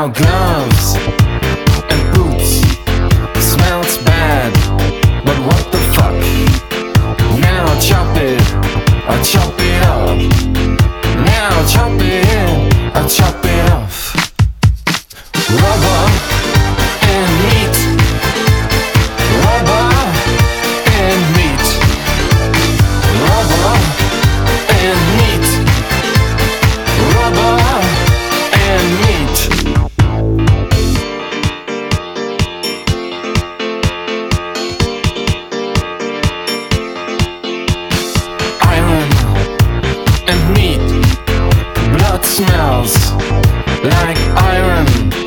Now gloves and boots smells bad, but what the fuck? Now chop it, I chop it up. Now chop it, I chop it off. Rubber and meat, rubber and meat, rubber and meat, rubber and meat. Iron and meat, blood smells like iron.